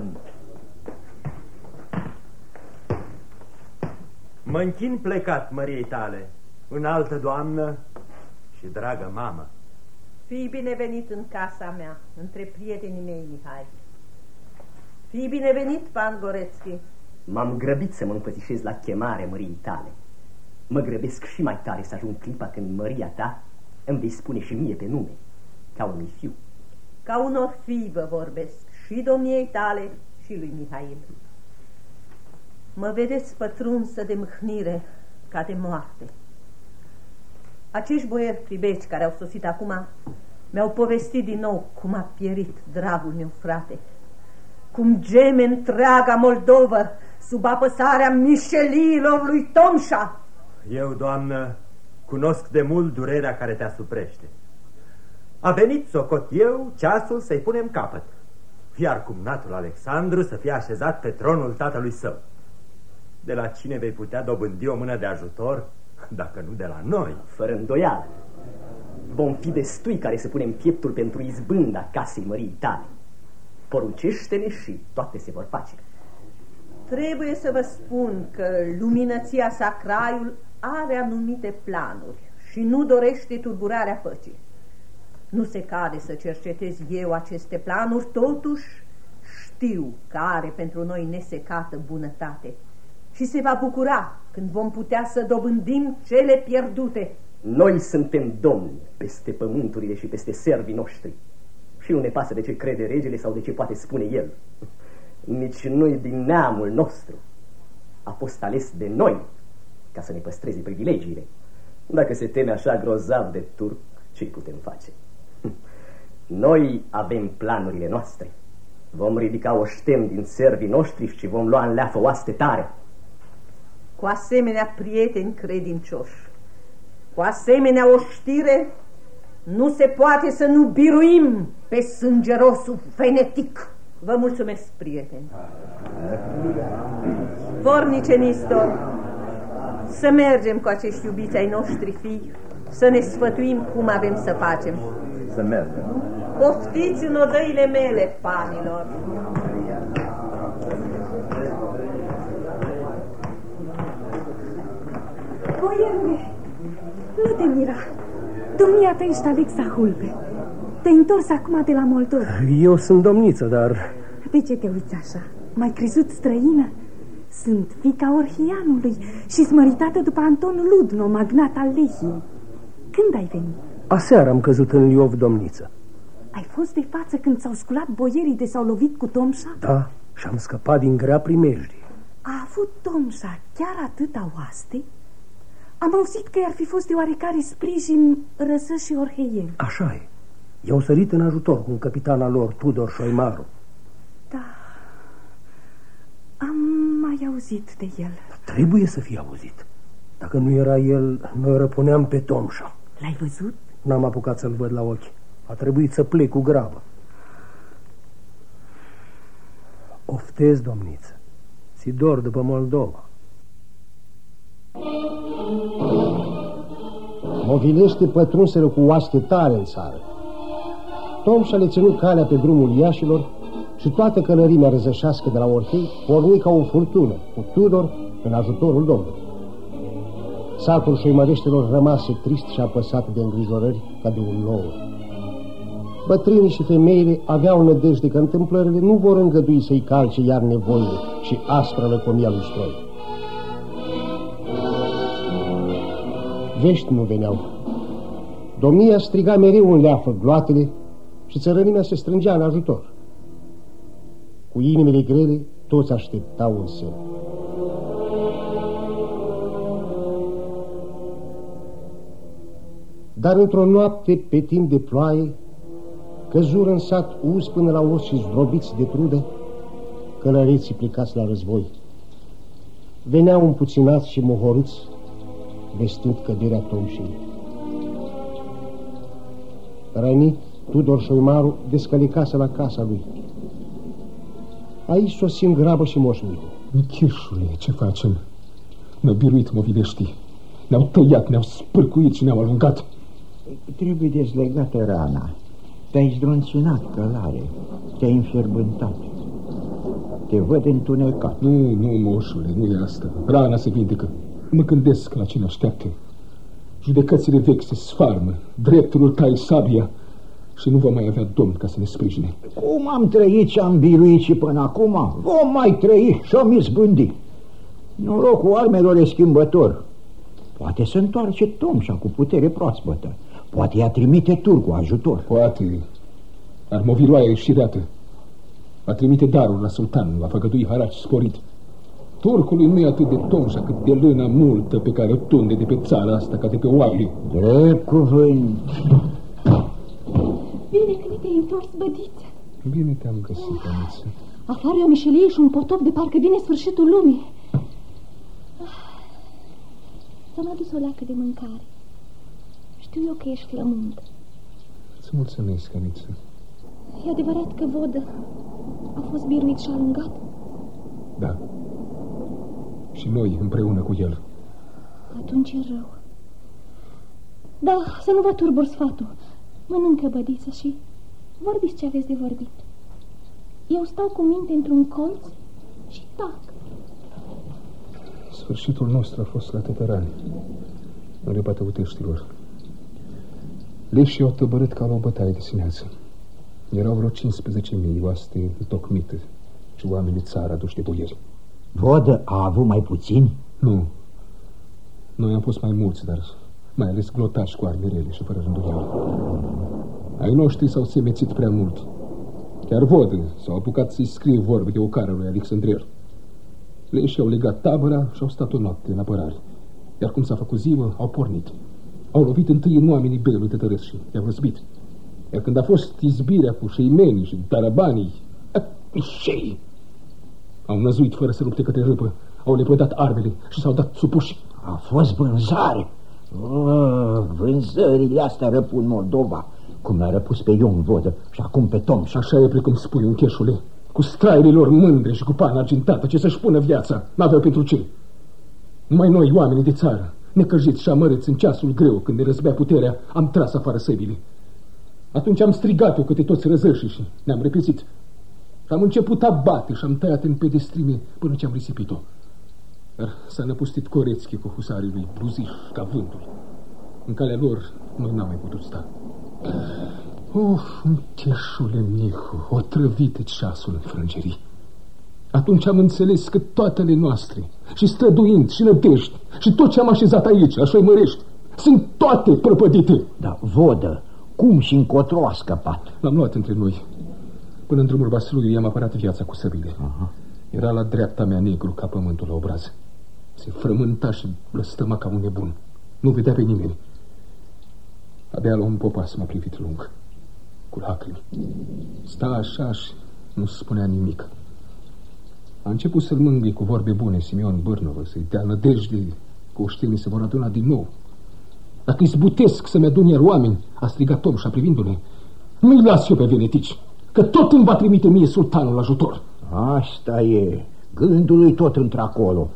Mă închin plecat măriei tale, înaltă Doamnă și dragă mamă. Fii binevenit în casa mea, între prietenii mei, Mihai. Fii binevenit, Pan Gorețchi. M-am grăbit să mă înfățișez la chemare măriei tale. Mă grăbesc și mai tare să ajung clipa când măria ta îmi vei spune și mie pe nume, ca unui fiu. Ca unor fii vă vorbesc, și domniei tale și lui Mihail. Mă vedeți pătrunsă de mâhnire ca de moarte. Acești boieri pribeci care au sosit acum mi-au povestit din nou cum a pierit dragul meu frate, cum geme întreaga Moldovă sub apăsarea mișeliilor lui Tomșa. Eu, Doamnă, cunosc de mult durerea care te asuprește. A venit, socot eu, ceasul să-i punem capăt, iar cumnatul Alexandru să fie așezat pe tronul tatălui său. De la cine vei putea dobândi o mână de ajutor, dacă nu de la noi? Fără îndoială. Vom fi destui care să punem pieptul pentru izbânda casei măriei tale. Poruncește-ne și toate se vor face. Trebuie să vă spun că luminăția sa Craiul are anumite planuri și nu dorește turburarea păcii. Nu se cade să cercetez eu aceste planuri, totuși știu că are pentru noi nesecată bunătate și se va bucura când vom putea să dobândim cele pierdute. Noi suntem domni peste pământurile și peste servii noștri și nu ne pasă de ce crede regele sau de ce poate spune el. Nici noi din neamul nostru a fost ales de noi ca să ne păstreze privilegiile. Dacă se teme așa grozav de turc, ce putem face? Noi avem planurile noastre. Vom ridica oșteni din servii noștri și vom lua în leafă oaste tare. Cu asemenea prieteni credincioși, cu asemenea oștire, nu se poate să nu biruim pe sângerosul venetic. Vă mulțumesc, prieteni. Vornice Nistor, să mergem cu acești iubiți ai noștri fii, să ne sfătuim cum avem să facem. Să mergem. Poftiți în odăile mele, panilor. Boierule, nu te mira. Domnia ta ești Alexa Hulbe. Te-ai întors acum de la Moldova. Eu sunt domniță, dar... De ce te uiți așa? M-ai crezut străină? Sunt fiica Orhianului și smăritată după Anton Ludno, magnat al Lehiei. Când ai venit? Aseară am căzut în Liov, domniță. Ai fost de față când s-au sculat boierii de s-au lovit cu Tomșa? Da, și am scăpat din grea primejdie. A avut Tomșa chiar atâta oaste? Am auzit că i-ar fi fost de oarecare sprijin Răsă și Orheieni. Așa e. I-au sărit în ajutor cu capitana lor, Tudor Șoimaru. Da, am mai auzit de el. Trebuie să fie auzit. Dacă nu era el, noi răpuneam pe Tomșa. L-ai văzut? N-am apucat să-l văd la ochi. A trebuit să plec cu grabă. Oftez, domniță. Ți dor după Moldova. Movilește pătrunseră cu oaste tare în țară. Tomșa le ținut calea pe drumul Iașilor și toată călărimea răzășească de la Orhei porni ca o furtună, cu Tudor în ajutorul Domnului. Satul șoimăreștilor rămase trist și apăsat de îngrijorări ca de un nou. Bătrânii și femeile aveau nădejde că întâmplările nu vor îngădui să-i calce iar nevoile și aspra lăcomia lui stroi. Vești nu veneau. Domnia striga mereu în leafă gloatele și țărănimea se strângea în ajutor. Cu inimile grele, toți așteptau un semn. Dar într-o noapte, pe timp de ploaie, căzură în sat uz până la os și zdrobiți de trudă călăreții plecați la război. Veneau împuținați și mohorâți, vestind căderea Tomșei. Rănit, Tudor Șoimaru descălicase la casa lui. Aici sosi în grabă și Moș Mihu. Micheșule, ce facem? Ne-au biruit mobileștii, ne-au tăiat, ne-au spârcuit și ne-au alungat. Trebuie dezlegată rana. Te-ai zdrunținat, călare, te-ai înfierbântat. Te văd întunecat. Nu, moșule, nu e asta. Rana se vindecă. Mă gândesc la ce ne așteaptă. Judecățile vechi se sfarmă, dreptul tai sabia și nu va mai avea domn ca să ne sprijine. Cum am trăit și am biruit și până acum, vom mai trăi și am izbândi. Norocul armelor e schimbător. Poate se întoarce Tomșa cu putere proaspătă. Poate ea trimite turcul ajutor. Poate. Ar moviloaia ieșireată. Va trimite darul la sultan, va făgădui haraci sporit. Turcului nu e atât de Tomșa cât de lână multă pe care o tunde de pe țara asta ca de pe oaile. Drept cuvânt. Bine că ne te-ai întors, bădiță. Bine te-am găsit, Aniță. Afară e o mișelie și un potop de parcă vine sfârșitul lumii. S-am adus o leacă de mâncare. Știu eu că ești flămând. Îți mulțumesc, Aniță. E adevărat că Vodă a fost biruit și alungat? Da. Și noi împreună cu el. Atunci e rău. Da, să nu vă turbur sfatul. Mănâncă, bădiță, și vorbiți ce aveți de vorbit. Eu stau cu minte într-un colț și tac. Sfârșitul nostru a fost la Tătărani, în Rebata Uteștilor. Leșii au tăbărât ca la o bătaie de sineață. Erau vreo 15.000 oaste întocmite și oamenii țară aduși de boieri. Vodă a avut mai puțini? Nu. Noi am fost mai mulți, dar mai ales glotași cu arme rele și fără rânduială. Ai noștri s-au semețit prea mult. Chiar Vodă s-au apucat să-i scrie vorbe de ocară lui Alexandrier. Leșii au legat tabăra și au stat o noapte în apărare. Iar cum s-a făcut ziua, au pornit. Au lovit întâi în oamenii belului Tătăresc și i-au răzbit. Iar când a fost izbirea cu șeimenii și tarabanii, șei au năzuit fără să lupte către râpă, au lepădat armele și s-au dat supuși. A fost vânzare. Vânzările astea răpun Moldova, cum l-a răpus pe Ion Vodă și acum pe Tomșa. Așa e precum spui, uncheșule, cu straile lor mândre și cu pana argintată, ce să-și pună viața, n-aveau pentru ce. Numai noi, oamenii de țară, necăjiți și amărâți în ceasul greu, când ne răzbea puterea, am tras afară săbile. Atunci am strigat-o câte toți răzășii și ne-am repezit. Și am început a bate și am tăiat în pedestrime până ce am risipit-o. Dar s-a năpustit Corețchi cu husarii lui, bruziși ca vântul. În calea lor noi n-am mai putut sta. Uncheșule Mihu, o trăvit ceasul în frângerii. Atunci am înțeles că toate ale noastre, și străduind, și nădejdi, și tot ce am așezat aici, la Șoimărești, sunt toate prăpădite. Da, Vodă, cum și încotro a scăpat? L-am luat între noi. Până în drumul Vasluiu i-am apărat viața cu săbile. Era la dreapta mea negru ca pământul la obraz. Se frământa și blăstăma ca un nebun. Nu vedea pe nimeni. Abia la un popas m-a privit lung, cu lacrimi. Sta așa și nu spunea nimic. A început să-l mângâie cu vorbe bune Simeon Bârnovă, să-i dea nădejde că oștenii se vor aduna din nou. Dacă izbutesc să-mi adun iar oameni, a strigat Tomșa privindu-ne, nu-i las eu pe venetici, că tot îmi va trimite mie sultanul ajutor. Asta e, gândul lui tot într-acolo.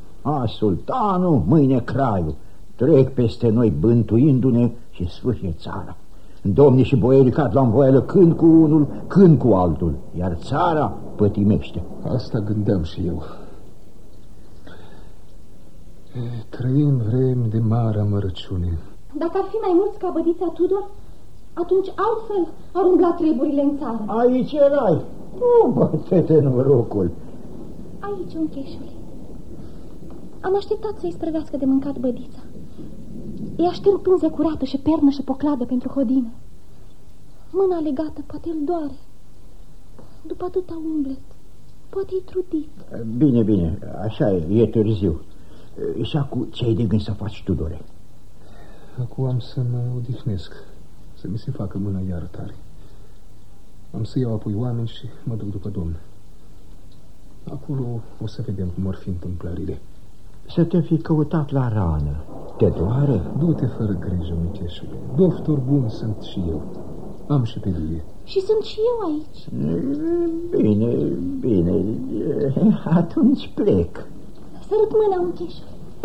Sultanul, mâine craiul, trec peste noi bântuindu-ne și sfârșie țara. Domnii și boierii cad la învoială când cu unul, când cu altul, iar țara pătimește. Asta gândeam și eu. Trăim vremi de mare amărăciune. Dacă ar fi mai mulți ca bădița Tudor, atunci altfel ar umbla treburile în țară. Aici erai. Nu, bătete norocul. Aici, uncheșule. Am așteptat să-i sprăvească de mâncat bădița. Îi aștept pânză curată și pernă și pocladă pentru hodină. Mâna legată, poate îl doare. După atâta umblet, poate-i trudit. Bine, bine, așa e târziu. Și acum ce-ai de gând să faci, Tudore? Acum am să mă odihnesc, să mi se facă mâna iar tare. Am să iau apoi oameni și mă duc după Domn. Acolo o să vedem cum ar fi întâmplările. Să te fi căutat la rană. Te doare? Du-te fără grijă, Micheșule. Doctor bun sunt și eu. Am și pe Lilie. Și sunt și eu aici. Bine, bine. Atunci plec. Sărut mâna, uncheșule.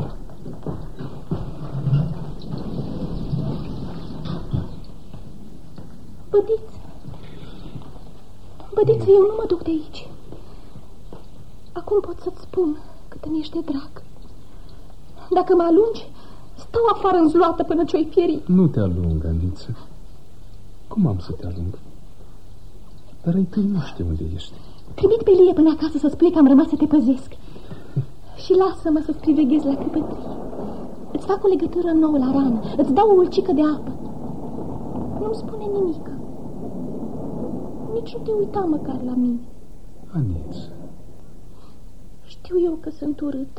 Bădiță, eu nu mă duc de aici. Acum pot să-ți spun cât îmi ești de drag. Dacă mă alungi, stau afară înzluată până ce-o-i pieri. Nu te alung, Aniță. Cum am să te alung? Dar ai tăi nu știu unde ești. Trimit pe Lie până acasă să-ți plec, am rămas să te păzesc. Și lasă-mă să-ți priveghez la căpătrie. Îți fac o legătură nouă la rană. Îți dau o ulcică de apă. Nu-mi spune nimic. Nici nu te uita măcar la mine. Aniță. Știu eu că sunt urât.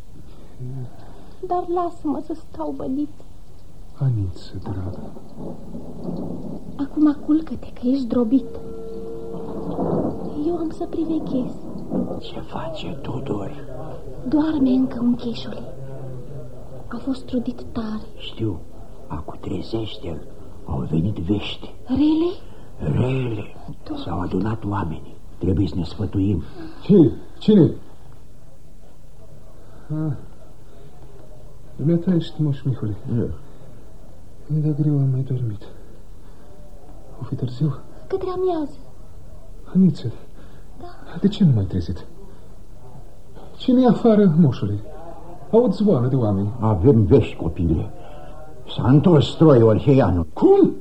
Dar lasă-mă să stau bădit. Aniță, dragă. Acum culcă-te că ești drobit. Eu am să priveghez. Ce face, Tudor? Doarme încă, uncheșule. A fost trudit tare. Știu. Acu trezește-l. Au venit vești. Rele? Rele. S-au adunat oamenii. Trebuie să ne sfătuim. Cine? Dumneata ești, Moș Mihule. Da, greu am mai dormit. O fi târziu? Către amiază. Aniță, da. De ce nu m-ai trezit? Cine-i afară, moșule? Aud zvoană de oameni. Avem vești, copile. S-a întors Stroi Orheianu. Cum?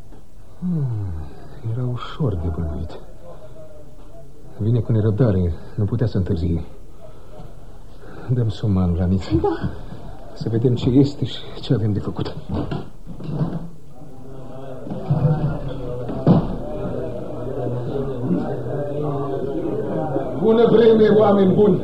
Era ușor de bănuit. Vine cu nerăbdare, nu putea să întârzie. Dăm somanul, Aniță. Da. Să vedem ce este și ce avem de făcut. Bună vreme, oameni buni!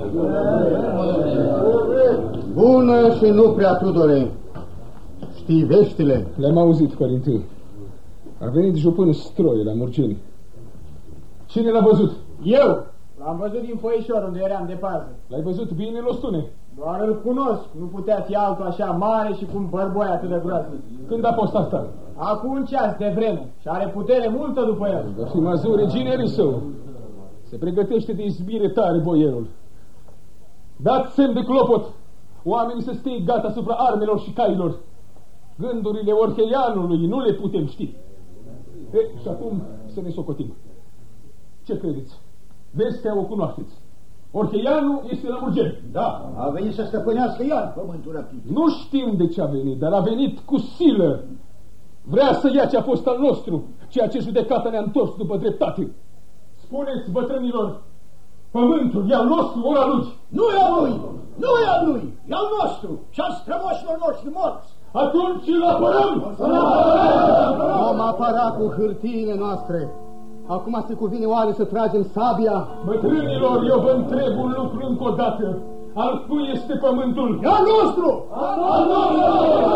Bună și nu prea, Tudore. Știi veștile? Le-am auzit, părinte. A venit jupân Stroi la Murgeni. Cine l-a văzut? Eu! L-am văzut din foișor unde eram de pază. L-ai văzut bine, Lostune? Doar îl cunosc. Nu putea fi altul așa mare și cu un bărboi atât de groaznic. Când a fost asta? Acum un ceas de vreme și are putere multă după el. Va fi mazur reginerii său. Se pregătește de izbire tare boierul. Dați semn de clopot. Oamenii să stea gata asupra armelor și cailor. Gândurile Orheianului nu le putem ști. Și acum să ne socotim. Ce credeți? Vestea o cunoașteți. Orheianu este la Murgeni. Da, a venit să stăpânească iar pământul răpit. Nu știm de ce a venit, dar a venit cu silă. Vrea să ia ce a fost al nostru, ceea ce judecata ne-a întors după dreptate. Spuneți, bătrânilor, pământul e al nostru, ori al lui? Nu e al lui, nu e al lui, e al nostru și al strămoșilor noștri morți. Atunci îl apărăm! Vom apăra cu hârtiile noastre. Acum se cuvine oare să tragem sabia? Bătrânilor, eu vă întreb un lucru încă o dată. Al cui este pământul? E al nostru! Al nostru!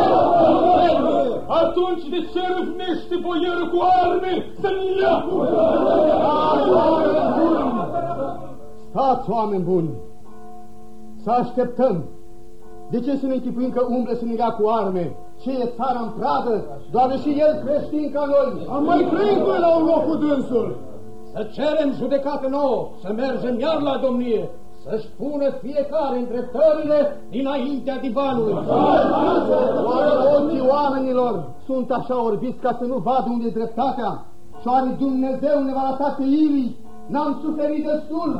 Atunci de ce râvnește boierul cu arme să-mi ia? Stați, oameni buni! Să așteptăm! De ce să ne închipuim că umblă să ne ia cu arme? Ce e țara în pradă? Doar și el creștin ca noi! Am mai trăit la un loc cu dânsul! Să cerem judecată nouă, să mergem iar la domnie, să-și pună fiecare îndreptările dinaintea divanului. Oare ochii oamenilor sunt așa orbiți ca să nu vadă unde e dreptatea? Și oare Dumnezeu ne va lăsa pe irii? N-am suferit destul?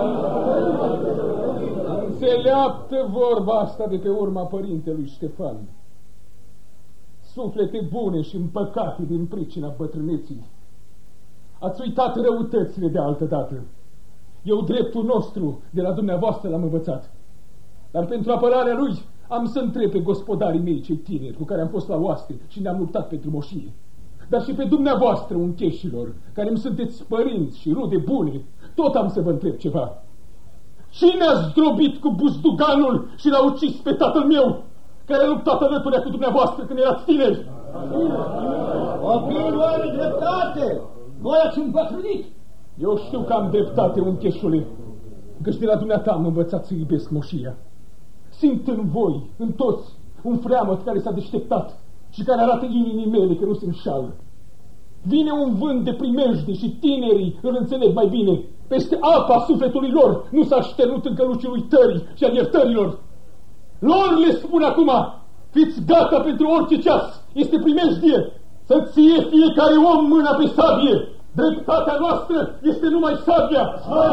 Înțeleaptă vorba asta de pe urma părintelui Ștefan. Suflete bune și împăcate din pricina bătrâneții. Ați uitat răutățile de altă dată. Eu dreptul nostru de la dumneavoastră l-am învățat. Dar pentru apărarea lui am să întreb pe gospodarii mei cei tineri cu care am fost la oaste și ne-am luptat pentru moșie. Dar și pe dumneavoastră, uncheșilor, care îmi sunteți părinți și rude bune, tot am să vă întreb ceva. Cine a zdrobit cu buzduganul și l-a ucis pe tatăl meu, care a luptat alături cu dumneavoastră când erați tineri? Copilul are dreptate! Voi ați îmbătrânit! Eu știu că am dreptate, uncheșule, căci de la dumneata am învățat să iubesc moșia. Simt în voi, în toți, un freamăt care s-a deșteptat și care arată inimii mele că nu se înșală. Vine un vânt de primejde și tinerii îl înțeleg mai bine. Peste apa sufletului lor nu s-a șternut încă luciul uitării și al iertărilor. Lor le spun acum, fiți gata pentru orice ceas, este primejdie, să ție fiecare om mâna pe sabie. Dreptatea noastră este numai sabia.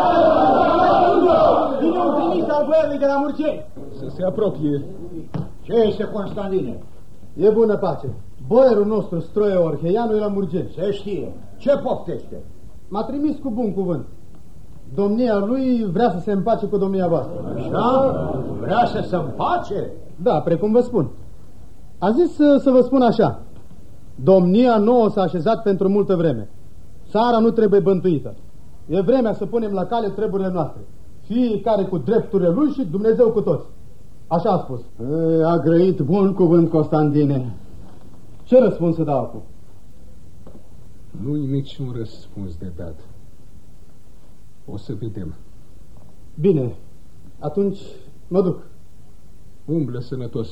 Vine un trimis al boierului de la Murgeni. Să se apropie. Ce este, Constantine? E bună pace. Boierul nostru, Stroie Orheianu, e la Murgeni. Se știe. Ce poftește? M-a trimis cu bun cuvânt. Domnia lui vrea să se împace cu domnia voastră. Așa? Vrea să se împace? Da, precum vă spun. A zis să vă spun așa. Domnia nouă s-a așezat pentru multă vreme. Țara nu trebuie bântuită. E vremea să punem la cale treburile noastre. Fiecare cu drepturile lui și Dumnezeu cu toți. Așa a spus. A grăit bun cuvânt, Constantine. Ce răspuns să dau acum? Nu-i niciun răspuns de dat. O să vedem. Bine, atunci mă duc. Umblă sănătos.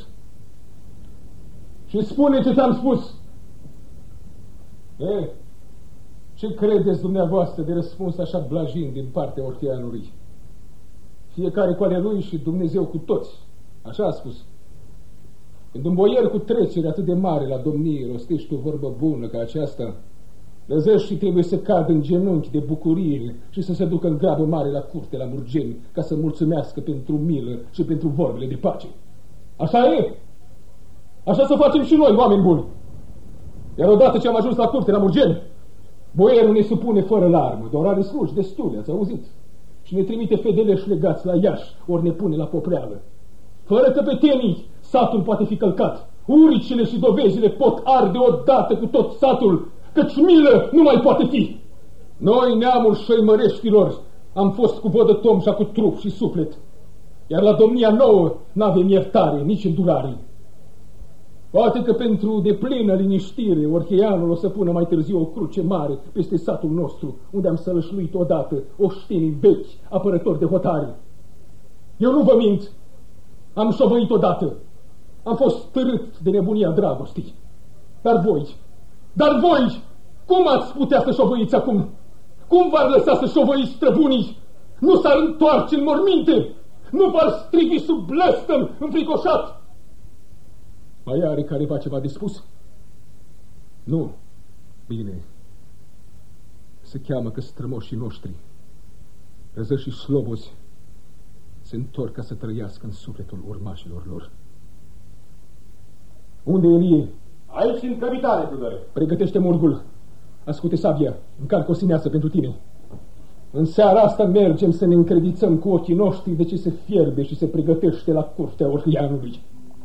Și spune ce ți-am spus. Ce credeți dumneavoastră de răspuns așa blajin din partea Orheianului? Fiecare cu ale lui și Dumnezeu cu toți. Așa a spus. Când un boier cu trecere atât de mare la domnie rostește o vorbă bună ca aceasta, lăzăși și trebuie să cadă în genunchi de bucurie și să se ducă în grabă mare la curte, la Murgeni, ca să mulțumească pentru milă și pentru vorbele de pace. Așa e. Așa să facem și noi, oameni buni. Iar odată ce am ajuns la curte, la Murgeni, boierul ne supune fără larmă, doar are slugi destule, ați auzit? Și ne trimite fedeleși legați la Iași, ori ne pune la popreală. Fără căpetenii, satul poate fi călcat. Uricile și dovezile pot arde odată cu tot satul, căci milă nu mai poate fi. Noi, neamul șăimăreștilor, am fost cu vodă tomșa cu trup și suflet, iar la domnia nouă n-avem iertare, nici îndurare. Poate că pentru deplină liniștire Orheianul o să pună mai târziu o cruce mare peste satul nostru, unde am sălășluit odată oștenii vechi, apărători de hotare. Eu nu vă mint, am șovăit odată, am fost târât de nebunia dragostii. Dar voi, cum ați putea să șovăiți acum? Cum v-ar lăsa să șovăiți străbunii? Nu s-ar întoarce în morminte? Nu v-ar strivi sub blăstăm înfricoșat? Mai are careva ceva de spus? Nu. Bine. Se cheamă că strămoșii noștri, răzăși și slobozi, se întorc ca să trăiască în sufletul urmașilor lor. Unde e Elie? Aici, în capitale, Tudore. Pregătește murgul. Ascute sabia, încarcă o sineasă pentru tine. În seara asta mergem să ne încredițăm cu ochii noștri de ce se fierbe și se pregătește la curtea Orheianului.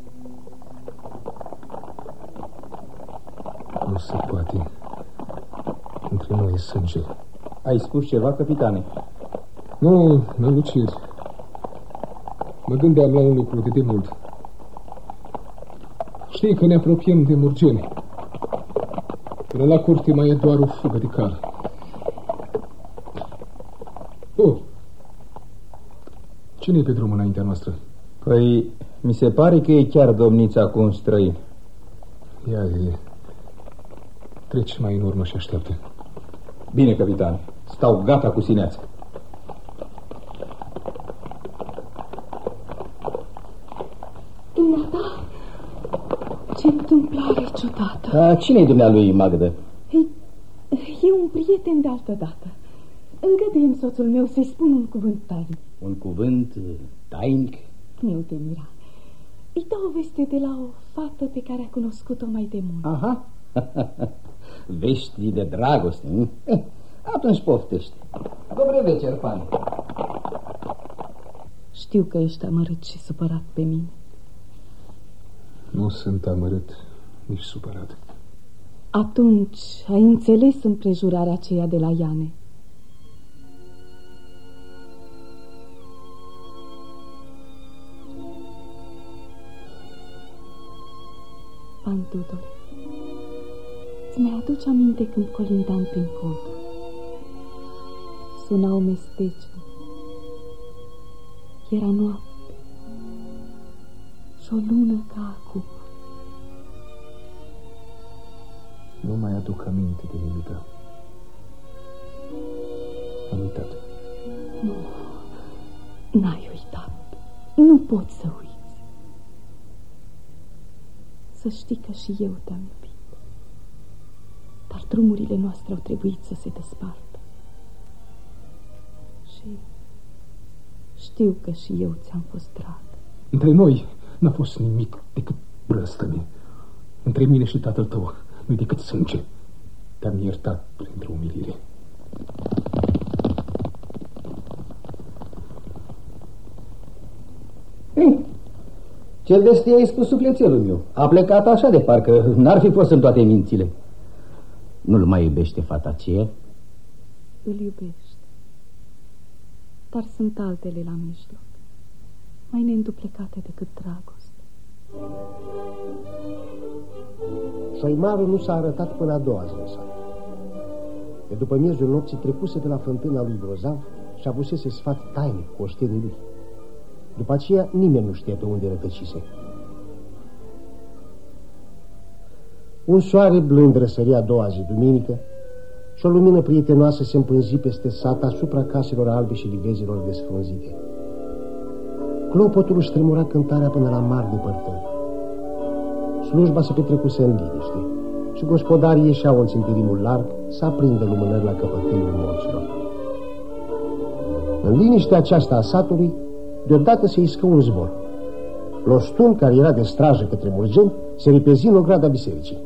Nu se poate. Între noi e sânge. Ai spus ceva, capitane? Nu, năluciri. Mă gândeam la un lucru de demult. Știi că ne apropiem de Murgeni. Până la curte mai e doar o fugă de cal. Cine e pe drum înaintea noastră? Păi, mi se pare că e chiar domnița cu un străin. Ea e. Treci mai în urmă și așteaptă. Bine, capitane. Stau gata cu sineața. Ce întâmplare ciudată. Cine-i dumnealui, Magda? E un prieten de altă dată. Îngăduie-mi, soțul meu, să-i spun un cuvânt tainic. Un cuvânt tainic? Nu te mira. Îi dau o veste de la o fată pe care a cunoscut-o mai de mult. Aha. Vești de dragoste, nu? Atunci poftește. Dobre veceri, Fanny. Știu că ești amărât și supărat pe mine. Nu sunt amărât, nici supărat. Atunci ai înțeles împrejurarea aceea de la Iane. Pan Tudor, îți mai aduci aminte când colindam prin pod? Sunau mestece. Era noapte și o lună ca acum. Nu mai aduc aminte de nimic. Am uitat. Nu, n-ai uitat. Nu poți să uiți. Să știi că și eu te-am iubit. Dar drumurile noastre au trebuit să se despartă. Și știu că și eu ți-am fost drag. Între noi n-a fost nimic decât blăstămie. Între mine și tatăl tău nu-i decât sânge. Te-am iertat printr-o umilire. Ce vestie ai spus sufletelul meu? A plecat așa de parcă n-ar fi fost în toate mințile. Nu-l mai iubește fata aceea? Îl iubește. Dar sunt altele la mijloc, mai neînduplecate decât dragoste. Șoimarul nu s-a arătat până a doua zi în sat. De după miezul nopții trecuse de la fântâna lui Grozav și avusese sfat tainic cu oștenii lui. După aceea nimeni nu știe pe unde rătăcise. Un soare blând răsărea a doua zi, duminică, și o lumină prietenoasă se împânzi peste sat asupra caselor albe și livezilor desfrunzite. Clopotul își tremura cântarea până la mari depărtări. Slujba se petrecuse în liniște și gospodarii ieșeau în țintirimul larg să aprindă lumânări la căpătâiul morților. În liniștea aceasta a satului, deodată se iscă un zbor. Lostun, care era de strajă către Murgeni, se repezi în ograda bisericii.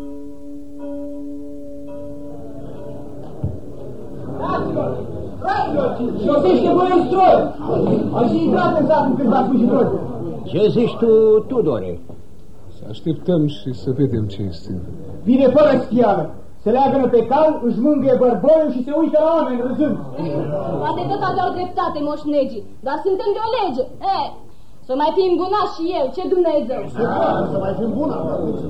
Șosește voi în stroi! Am și intrat în sat în câțiva slujitori. Ce zici tu, Tudore? Să așteptăm și să vedem ce este. Vine fără schială. Se leagănă pe cal, își mângâie bărboiul și se uită la oameni râzând. Poate tot aveau dreptate, moșnegii, dar suntem de o lege. Să mai fim bunași și eu, ce Dumnezeu! Să mai fim bunași.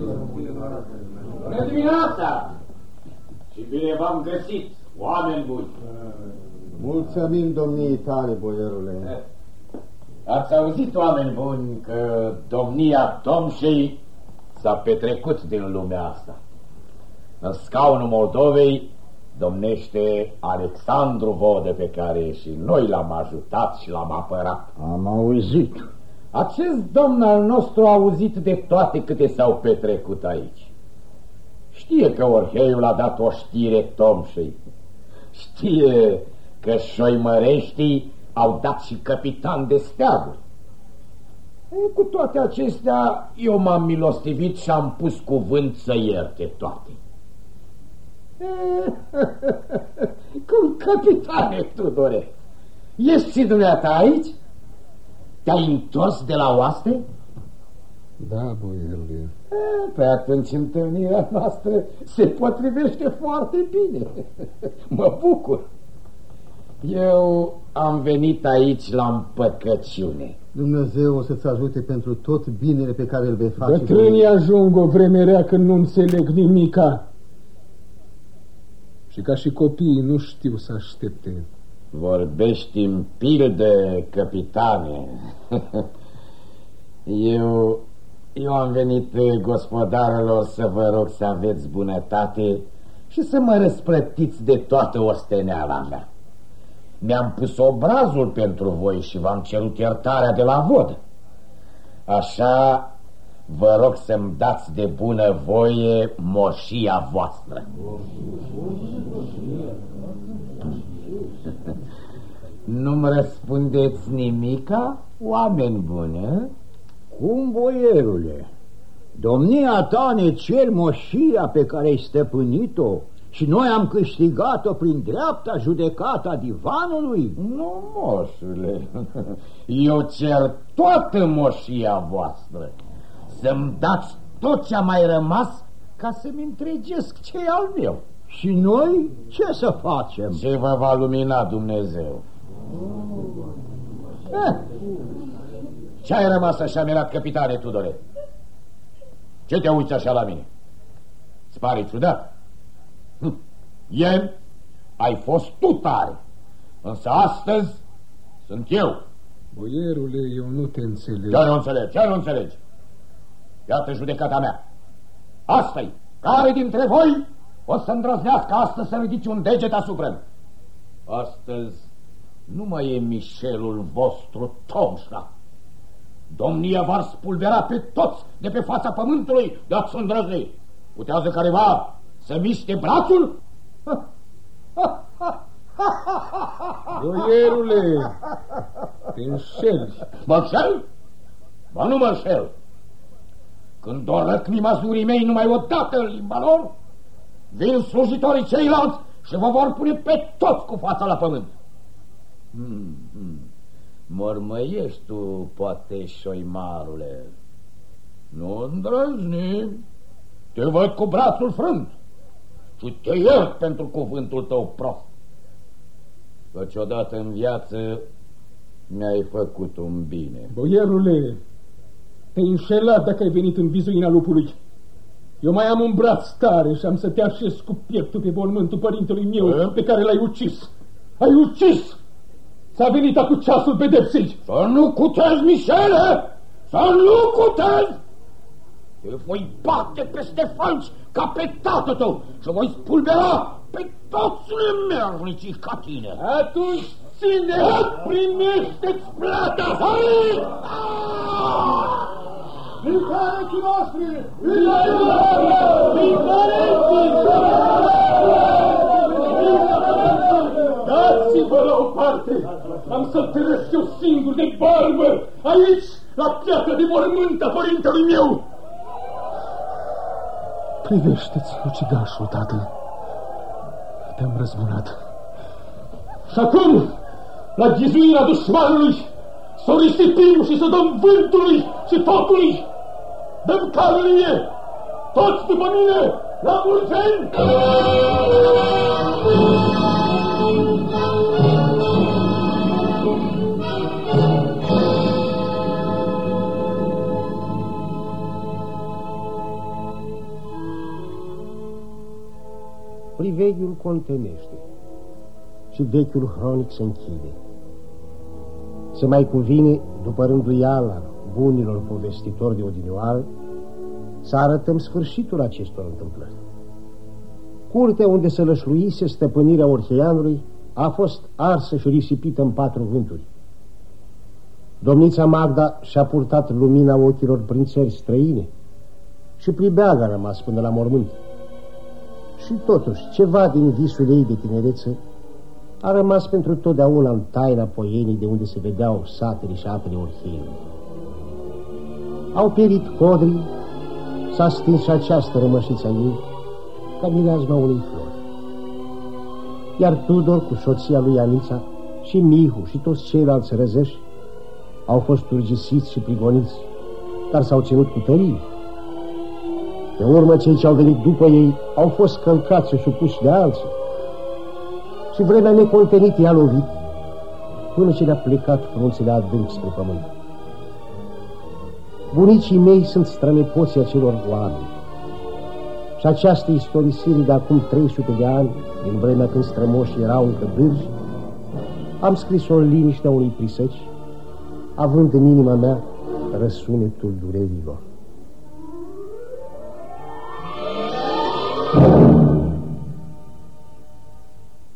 Bună dimineața! Și bine v-am găsit, oameni buni! Mulțumim domniei tale, boierule. Ați auzit, oameni buni, că domnia Tomșei s-a petrecut din lumea asta. În scaunul Moldovei domnește Alexandru Vodă, pe care și noi l-am ajutat și l-am apărat. Am auzit. Acest domn al nostru a auzit de toate câte s-au petrecut aici. Știe că Orheiul a dat o știre Tomșei. Știe că șoimăreștii au dat și capitan de steaguri. Cu toate acestea, eu m-am milostivit și am pus cuvânt să ierte toate. Cum, capitane Tudore, ești și dumneata aici? Te-ai întors de la oaste? Da, boierule. Pe atunci întâlnirea noastră se potrivește foarte bine. Mă bucur. Eu am venit aici la împăcăciune. Dumnezeu o să-ți ajute pentru tot binele pe care îl vei face. Bătrânii ajung o vreme rea când nu înțeleg nimica. Și ca și copiii nu știu să aștepte. Vorbești în pildă, capitane. Eu am venit, gospodarilor, să vă rog să aveți bunătate și să mă răsplătiți de toată osteneala mea. Mi-am pus obrazul pentru voi și v-am cerut iertarea de la Vodă. Așa vă rog să-mi dați de bună voie moșia voastră. Nu-mi răspundeți nimica, oameni buni? Cum, boierule? Domnia ta ne cer moșia pe care ai stăpânit-o și noi am câștigat-o prin dreapta judecata divanului? Nu, moșule, eu cer toată moșia voastră. Să-mi dați tot ce-a mai rămas ca să-mi întregesc ce e al meu. Și noi ce să facem? Ce vă va lumina Dumnezeu. Ce ai rămas așa mirat, capitane Tudore? Ce te uiți așa la mine? Îți pare ciudat? Ieri ai fost tu tare, însă astăzi sunt eu. Boierule, eu nu te înțeleg. Ce nu înțelegi? Ce nu înțelegi? Iată judecata mea. Asta-i. Care dintre voi o să îndrăznească astăzi să ridici un deget asupra? Astăzi nu mai e Mișelul vostru Tomșa. Domnia v-ar spulbera pe toți de pe fața pământului de ați îndrăzni. Putează careva să miște brațul? Boierule, te înșeli. Mă înșel? Ba nu mă înșel. Când o răcni mazurii mei numai odată în limba lor, vin slujitorii ceilalți și vă vor pune pe toți cu fața la pământ. Mormăiești tu, poate, șoimarule. Nu îndrăzni. Te văd cu brațul frânt și te iert pentru cuvântul tău prost. Căci odată în viață mi-ai făcut un bine. Boierule, te-ai înșelat dacă ai venit în vizuina lupului. Eu mai am un braț tare și am să te așez cu pieptul pe mormântul părintelui meu pe care l-ai ucis. Ai ucis! S-a venit acum ceasul pedepsei. Să nu cutezi, Mișele! Să nu cutezi! Te voi bate peste falci ca pe tatăl tău și voi spulbera pe toți nemernicii ca tine. Atunci ține, primește-ți plata! Vicareții noștri! Dați-vă la o parte! Am să-l tărăsc eu singur de barbă, aici, la piatra de mormânt a părintelui meu! Privește-ți, ucigașul, tată. Te-am răzbunat. Și acum, la ghizuirea dușmanului, să o risipim și să dăm vântului și focului. Dăm callie, toți după mine, la mulți ani! Priveghiul contenește și vechiul hronic se închide. Se mai cuvine, după rânduiala bunilor povestitori de odinioară, să arătăm sfârșitul acestor întâmplări. Curtea unde se lășluise stăpânirea Orheianului a fost arsă și risipită în 4 vânturi. Domnița Magda și-a purtat lumina ochilor prin țări străine și plibeag a rămas până la mormânt. Și totuși, ceva din visul ei de tinerețe a rămas pentru totdeauna în taina Poienii, de unde se vedeau satele și apele Orheiului. Au pierit codrii, s-a stins și această rămășiță a ei ca mireazma unei flori. Iar Tudor cu soția lui Anița și Mihu și toți ceilalți răzăși au fost urgisiți și prigoniți, dar s-au ținut cu tărie. Pe urmă, cei ce au venit după ei au fost călcați și supuși de alții. Și vremea necontenită i-a lovit până ce le-a plecat frunțele adânc spre pământ. Bunicii mei sunt strănepoții acelor oameni. Și această istorisire de acum 300 de ani, din vremea când strămoșii erau încă dârji, am scris-o în liniștea unui prisăci, având în inima mea răsunetul durerilor.